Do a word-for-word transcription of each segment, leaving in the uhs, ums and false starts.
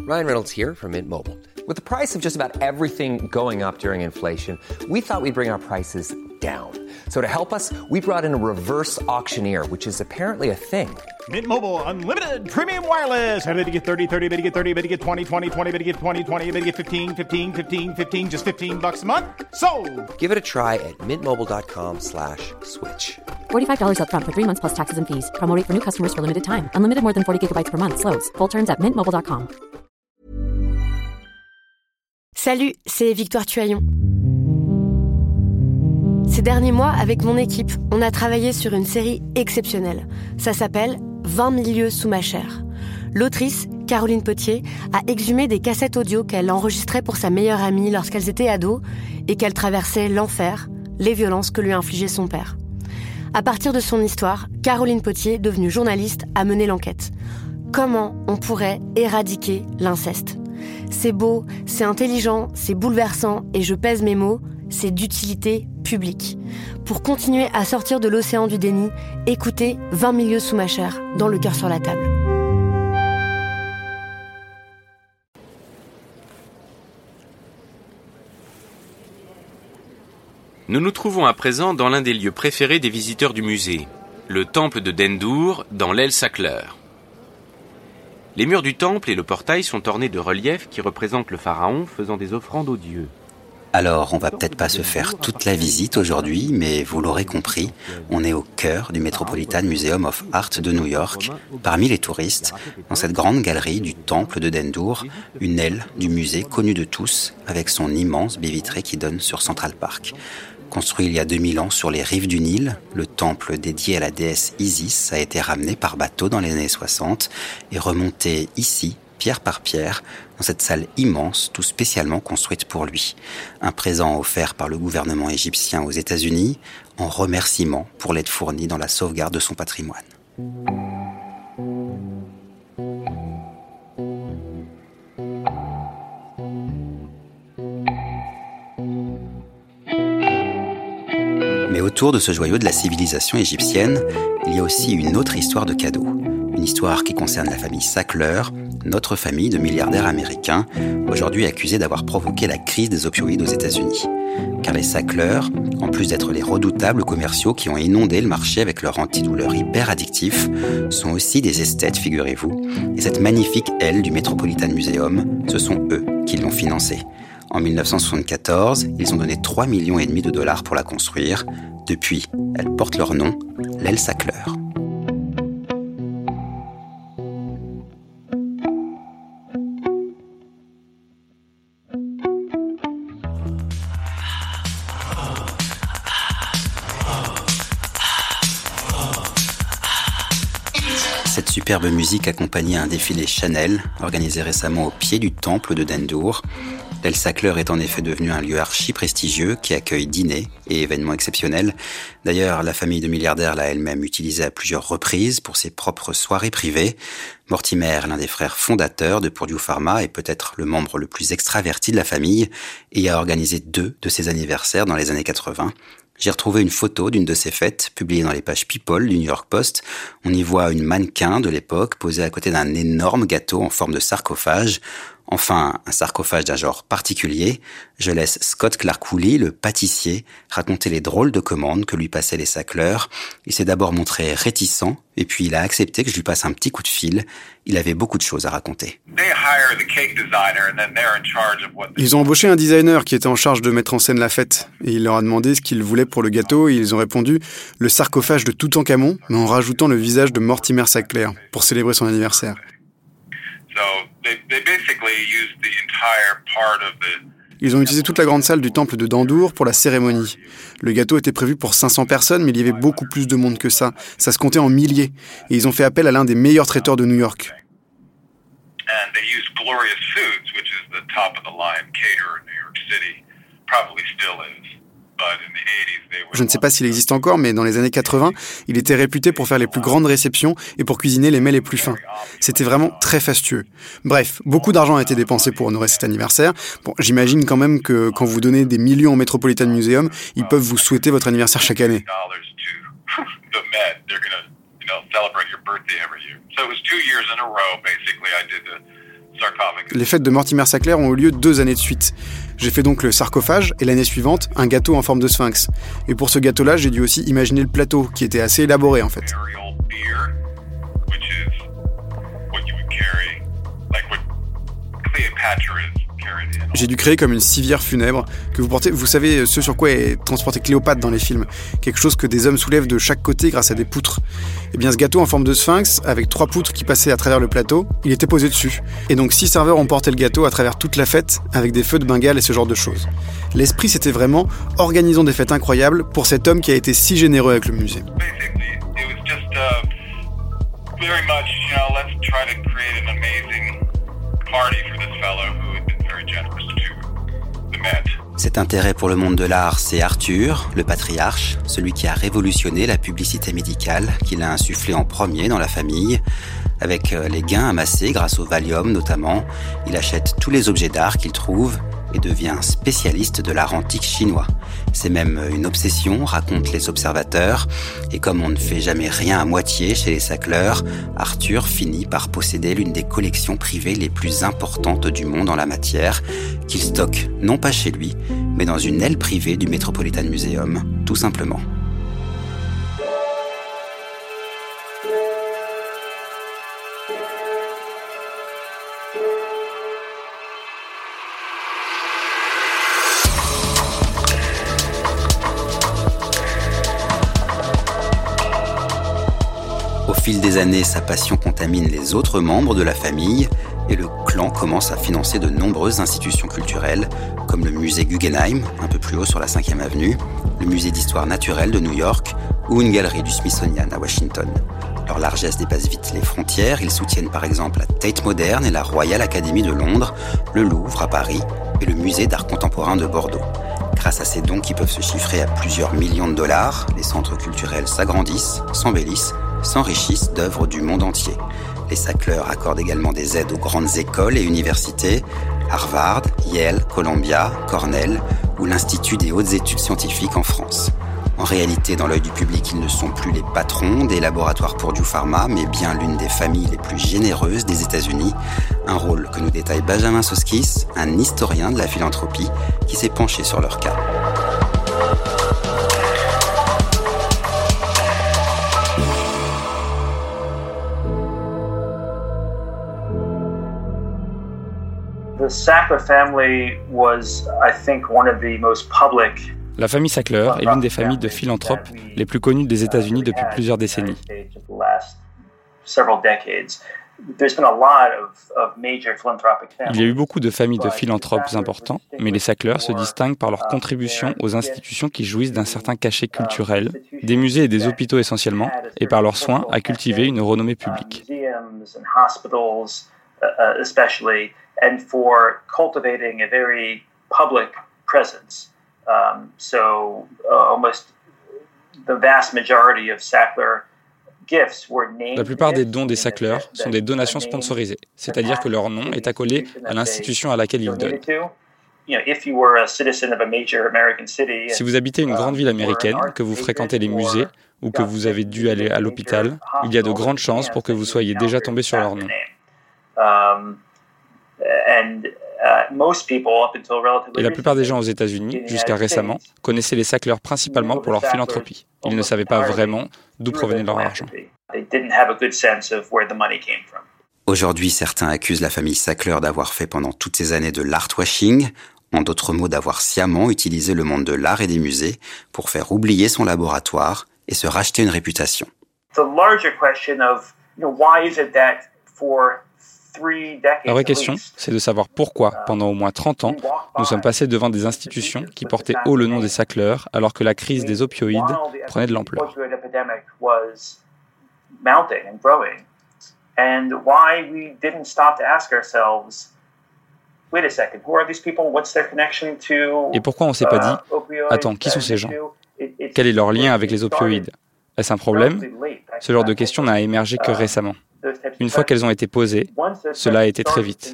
Ryan Reynolds here from Mint Mobile. With the price of just about everything going up during inflation, we thought we'd bring our prices down. So to help us, we brought in a reverse auctioneer, which is apparently a thing. Mint Mobile Unlimited Premium Wireless. How to get thirty, thirty, how to get thirty, how to get twenty, twenty, twenty, how to get twenty, twenty, how to get fifteen, fifteen, fifteen, fifteen, just fifteen bucks a month? Sold! Give it a try at mintmobile.com slash switch. forty-five dollars up front for three months plus taxes and fees. Promo rate for new customers for limited time. Unlimited more than forty gigabytes per month. Slows full terms at mint mobile dot com. Salut, c'est Victoire Tuaillon. Ces derniers mois, avec mon équipe, on a travaillé sur une série exceptionnelle. Ça s'appelle vingt mille lieues sous ma chair. L'autrice, Caroline Potier, a exhumé des cassettes audio qu'elle enregistrait pour sa meilleure amie lorsqu'elles étaient ados et qu'elle traversait l'enfer, les violences que lui infligeait son père. À partir de son histoire, Caroline Potier, devenue journaliste, a mené l'enquête. Comment on pourrait éradiquer l'inceste ? C'est beau, c'est intelligent, c'est bouleversant et je pèse mes mots, c'est d'utilité publique. Pour continuer à sortir de l'océan du déni, écoutez vingt mille lieues sous ma chair, dans Le cœur sur la table. Nous nous trouvons à présent dans l'un des lieux préférés des visiteurs du musée, le temple de Dendur, dans l'El Sackler. Les murs du temple et le portail sont ornés de reliefs qui représentent le pharaon faisant des offrandes aux dieux. Alors, on va peut-être pas se faire toute la visite aujourd'hui, mais vous l'aurez compris, on est au cœur du Metropolitan Museum of Art de New York, parmi les touristes, dans cette grande galerie du temple de Dendur, une aile du musée connue de tous, avec son immense baie vitrée qui donne sur Central Park. Construit il y a deux mille ans sur les rives du Nil, le temple dédié à la déesse Isis a été ramené par bateau dans les années soixante et remonté ici, pierre par pierre, dans cette salle immense, tout spécialement construite pour lui. Un présent offert par le gouvernement égyptien aux États-Unis, en remerciement pour l'aide fournie dans la sauvegarde de son patrimoine. Mais autour de ce joyau de la civilisation égyptienne, il y a aussi une autre histoire de cadeau. Une histoire qui concerne la famille Sackler, notre famille de milliardaires américains, aujourd'hui accusés d'avoir provoqué la crise des opioïdes aux États-Unis. Car les Sackler, en plus d'être les redoutables commerciaux qui ont inondé le marché avec leur antidouleur hyper addictif, sont aussi des esthètes, figurez-vous. Et cette magnifique aile du Metropolitan Museum, ce sont eux qui l'ont financée. En dix-neuf cent soixante-quatorze, ils ont donné trois virgule cinq millions de dollars pour la construire. Depuis, elle porte leur nom, l'El Sackler. Cette superbe musique accompagnait un défilé Chanel, organisé récemment au pied du temple de Dendur. L'El Sackler est en effet devenu un lieu archi prestigieux qui accueille dîners et événements exceptionnels. D'ailleurs, la famille de milliardaires l'a elle-même utilisé à plusieurs reprises pour ses propres soirées privées. Mortimer, l'un des frères fondateurs de Purdue Pharma, est peut-être le membre le plus extraverti de la famille et a organisé deux de ses anniversaires dans les années quatre-vingts. J'ai retrouvé une photo d'une de ces fêtes, publiée dans les pages People du New York Post. On y voit une mannequin de l'époque posée à côté d'un énorme gâteau en forme de sarcophage. Enfin, un sarcophage d'un genre particulier. Je laisse Scott Clark Woolley, le pâtissier, raconter les drôles de commandes que lui passaient les Sackler. Il s'est d'abord montré réticent, et puis il a accepté que je lui passe un petit coup de fil. Il avait beaucoup de choses à raconter. Ils ont embauché un designer qui était en charge de mettre en scène la fête. Et il leur a demandé ce qu'ils voulaient pour le gâteau, et ils ont répondu « le sarcophage de Toutankhamon, mais en rajoutant le visage de Mortimer Sackler, pour célébrer son anniversaire. » Ils ont utilisé toute la grande salle du temple de Dendur pour la cérémonie. Le gâteau était prévu pour cinq cents personnes, mais il y avait beaucoup plus de monde que ça. Ça se comptait en milliers. Et ils ont fait appel à l'un des meilleurs traiteurs de New York. Je ne sais pas s'il existe encore, mais dans les années quatre-vingts, il était réputé pour faire les plus grandes réceptions et pour cuisiner les mets les plus fins. C'était vraiment très fastueux. Bref, beaucoup d'argent a été dépensé pour honorer cet anniversaire. Bon, j'imagine quand même que quand vous donnez des millions au Metropolitan Museum, ils peuvent vous souhaiter votre anniversaire chaque année. Les fêtes de Mortimer Sackler ont eu lieu deux années de suite. J'ai fait donc le sarcophage et l'année suivante, un gâteau en forme de sphinx. Et pour ce gâteau-là, j'ai dû aussi imaginer le plateau, qui était assez élaboré en fait. J'ai dû créer comme une civière funèbre que vous portez, vous savez ce sur quoi est transportée Cléopâtre dans les films, quelque chose que des hommes soulèvent de chaque côté grâce à des poutres. Et bien ce gâteau en forme de sphinx, avec trois poutres qui passaient à travers le plateau, il était posé dessus. Et donc six serveurs ont porté le gâteau à travers toute la fête, avec des feux de Bengale et ce genre de choses. L'esprit c'était vraiment, organisons des fêtes incroyables pour cet homme qui a été si généreux avec le musée. Very much, you know, let's try to create an amazing party for this fellow who had been very generous to the Met. Cet intérêt pour le monde de l'art, c'est Arthur, le patriarche, celui qui a révolutionné la publicité médicale, qu'il a insufflé en premier dans la famille. Avec les gains amassés grâce au Valium notamment, il achète tous les objets d'art qu'il trouve et devient spécialiste de l'art antique chinois. C'est même une obsession, racontent les observateurs, et comme on ne fait jamais rien à moitié chez les Sackler, Arthur finit par posséder l'une des collections privées les plus importantes du monde en la matière, qu'il stocke non pas chez lui, mais dans une aile privée du Metropolitan Museum, tout simplement. Au fil des années, sa passion contamine les autres membres de la famille et le clan commence à financer de nombreuses institutions culturelles, comme le musée Guggenheim, un peu plus haut sur la cinquième avenue, le musée d'histoire naturelle de New York ou une galerie du Smithsonian à Washington. Leur largesse dépasse vite les frontières. Ils soutiennent par exemple la Tate Modern et la Royal Academy de Londres, le Louvre à Paris et le musée d'art contemporain de Bordeaux. Grâce à ces dons qui peuvent se chiffrer à plusieurs millions de dollars, les centres culturels s'agrandissent, s'embellissent, s'enrichissent d'œuvres du monde entier. Les Sackler accordent également des aides aux grandes écoles et universités, Harvard, Yale, Columbia, Cornell ou l'Institut des hautes études scientifiques en France. En réalité, dans l'œil du public, ils ne sont plus les patrons des laboratoires Purdue Pharma, mais bien l'une des familles les plus généreuses des États-Unis. Un rôle que nous détaille Benjamin Soskis, un historien de la philanthropie, qui s'est penché sur leur cas. The Sackler family was, I think, one of the most public. La famille Sackler est l'une des familles de philanthropes les plus connues des États-Unis depuis plusieurs décennies. Il y a eu beaucoup de familles de philanthropes importants, mais les Sackler se distinguent par leur contribution aux institutions qui jouissent d'un certain cachet culturel, des musées et des hôpitaux essentiellement, et par leur soin à cultiver une renommée publique. And for cultivating a very public presence. Um, so uh, almost the vast majority of Sackler gifts were named. La plupart des dons des Sackler sont des donations sponsorisées, c'est-à-dire que leur nom est accolé à l'institution à laquelle ils donnent. Si vous habitez une grande ville américaine, que vous fréquentez les musées ou que vous avez dû aller à l'hôpital, il y a de grandes chances pour que vous soyez déjà tombé sur leur nom. Et la plupart des gens aux États-Unis, jusqu'à récemment, connaissaient les Sackler principalement pour leur philanthropie. Ils ne savaient pas vraiment d'où provenait leur argent. Aujourd'hui, certains accusent la famille Sackler d'avoir fait pendant toutes ces années de l'artwashing, en d'autres mots d'avoir sciemment utilisé le monde de l'art et des musées pour faire oublier son laboratoire et se racheter une réputation. La vraie question, c'est de savoir pourquoi, pendant au moins trente ans, nous sommes passés devant des institutions qui portaient haut le nom des Sackler, alors que la crise des opioïdes prenait de l'ampleur. Et pourquoi on ne s'est pas dit « Attends, qui sont ces gens ? Quel est leur lien avec les opioïdes ? Est-ce un problème ?» Ce genre de questions n'a émergé que récemment. Une fois qu'elles ont été posées, cela a été très vite.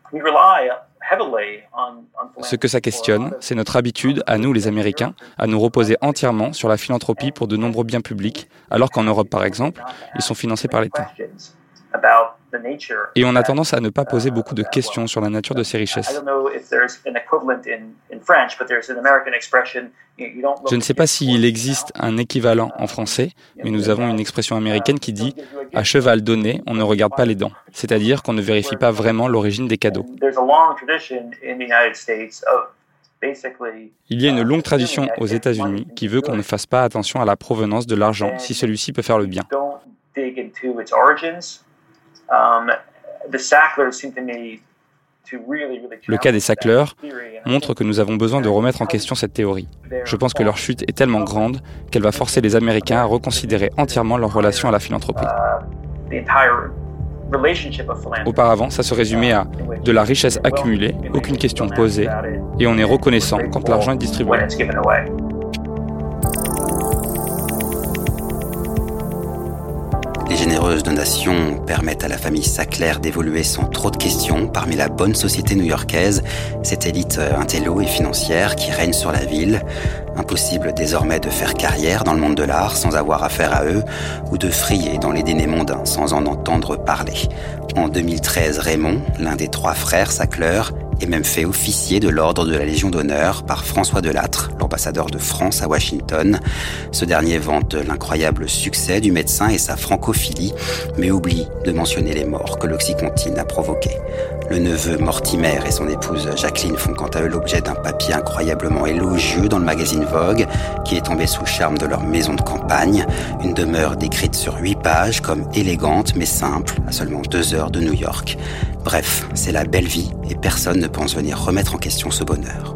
Ce que ça questionne, c'est notre habitude, à nous les Américains, à nous reposer entièrement sur la philanthropie pour de nombreux biens publics, alors qu'en Europe par exemple, ils sont financés par l'État. Et on a tendance à ne pas poser beaucoup de questions sur la nature de ces richesses. Je ne sais pas s'il existe un équivalent en français, mais nous avons une expression américaine qui dit « à cheval donné, on ne regarde pas les dents », c'est-à-dire qu'on ne vérifie pas vraiment l'origine des cadeaux. Il y a une longue tradition aux États-Unis qui veut qu'on ne fasse pas attention à la provenance de l'argent si celui-ci peut faire le bien. Le cas des Sackler montre que nous avons besoin de remettre en question cette théorie. Je pense que leur chute est tellement grande qu'elle va forcer les Américains à reconsidérer entièrement leur relation à la philanthropie. Auparavant, ça se résumait à de la richesse accumulée, aucune question posée, et on est reconnaissant quand l'argent est distribué. Les généreuses donations permettent à la famille Sackler d'évoluer sans trop de questions parmi la bonne société new-yorkaise, cette élite intello et financière qui règne sur la ville. Impossible désormais de faire carrière dans le monde de l'art sans avoir affaire à eux, ou de frier dans les dénés mondains sans en entendre parler. En deux mille treize, Raymond, l'un des trois frères Sackler, est même fait officier de l'ordre de la Légion d'honneur par François Delattre, l'ambassadeur de France à Washington. Ce dernier vante l'incroyable succès du médecin et sa francophilie, mais oublie de mentionner les morts que l'Oxycontin a provoquées. Le neveu Mortimer et son épouse Jacqueline font quant à eux l'objet d'un papier incroyablement élogieux dans le magazine Vogue, qui est tombé sous le charme de leur maison de campagne, une demeure décrite sur huit pages comme élégante mais simple, à seulement deux heures de New York. Bref, c'est la belle vie et personne ne pense venir remettre en question ce bonheur.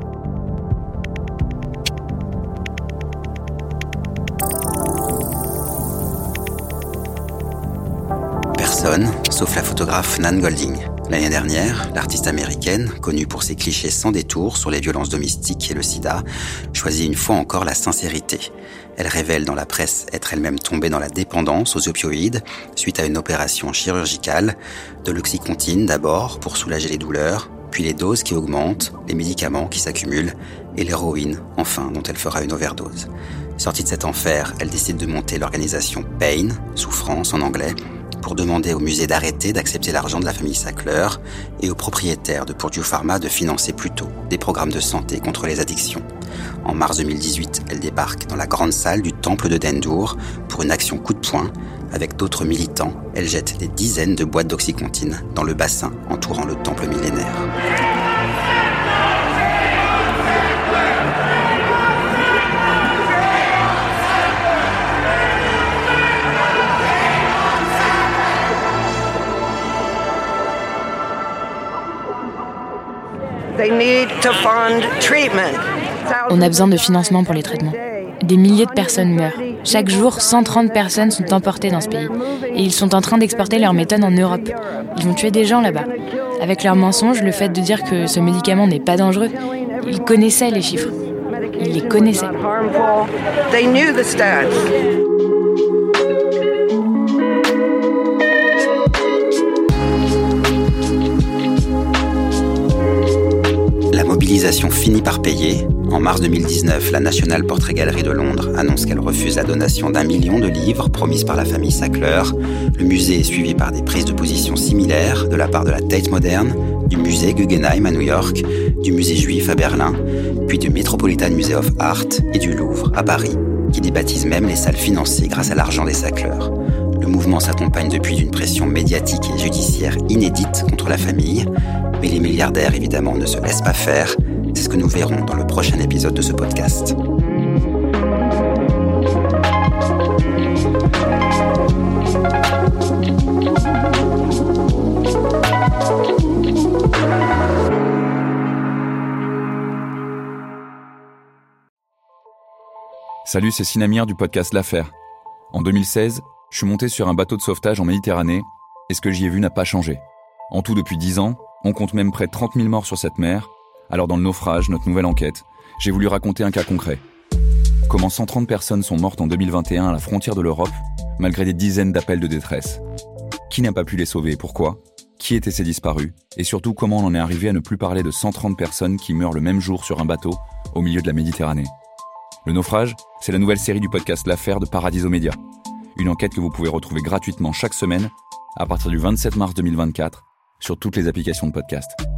Personne, sauf la photographe Nan Goldin. L'année dernière, l'artiste américaine, connue pour ses clichés sans détour sur les violences domestiques et le sida, choisit une fois encore la sincérité. Elle révèle dans la presse être elle-même tombée dans la dépendance aux opioïdes suite à une opération chirurgicale, de l'Oxycontin d'abord pour soulager les douleurs, puis les doses qui augmentent, les médicaments qui s'accumulent et l'héroïne, enfin, dont elle fera une overdose. Sortie de cet enfer, elle décide de monter l'organisation Pain, souffrance en anglais, pour demander au musée d'arrêter d'accepter l'argent de la famille Sackler et aux propriétaires de Purdue Pharma de financer plutôt des programmes de santé contre les addictions. En mars deux mille dix-huit, elle débarque dans la grande salle du temple de Dendour pour une action coup de poing. Avec d'autres militants, elle jette des dizaines de boîtes d'Oxycontin dans le bassin entourant le temple millénaire. On a besoin de financement pour les traitements. Des milliers de personnes meurent. Chaque jour, cent trente personnes sont emportées dans ce pays. Et ils sont en train d'exporter leurs méthodes en Europe. Ils vont tuer des gens là-bas. Avec leurs mensonges, le fait de dire que ce médicament n'est pas dangereux, ils connaissaient les chiffres. Ils les connaissaient. La mobilisation finit par payer. En mars deux mille dix-neuf, la National Portrait Gallery de Londres annonce qu'elle refuse la donation d'un million de livres promise par la famille Sackler. Le musée est suivi par des prises de position similaires de la part de la Tate Modern, du musée Guggenheim à New York, du musée juif à Berlin, puis du Metropolitan Museum of Art et du Louvre à Paris, qui débaptisent même les salles financées grâce à l'argent des Sackler. Le mouvement s'accompagne depuis d'une pression médiatique et judiciaire inédite contre la famille, mais les milliardaires évidemment ne se laissent pas faire. C'est ce que nous verrons dans le prochain épisode de ce podcast. Salut, c'est Sinamir du podcast L'Affaire. En deux mille seize, je suis monté sur un bateau de sauvetage en Méditerranée et ce que j'y ai vu n'a pas changé. En tout, depuis dix ans, on compte même près de trente mille morts sur cette mer. Alors dans le naufrage, notre nouvelle enquête, j'ai voulu raconter un cas concret. Comment cent trente personnes sont mortes en deux mille vingt et un à la frontière de l'Europe, malgré des dizaines d'appels de détresse. Qui n'a pas pu les sauver et pourquoi ? qui étaient ces disparus, et surtout comment on en est arrivé à ne plus parler de cent trente personnes qui meurent le même jour sur un bateau au milieu de la Méditerranée. Le naufrage, c'est la nouvelle série du podcast L'Affaire de Paradiso Média. Une enquête que vous pouvez retrouver gratuitement chaque semaine à partir du vingt-sept mars deux mille vingt-quatre sur toutes les applications de podcast.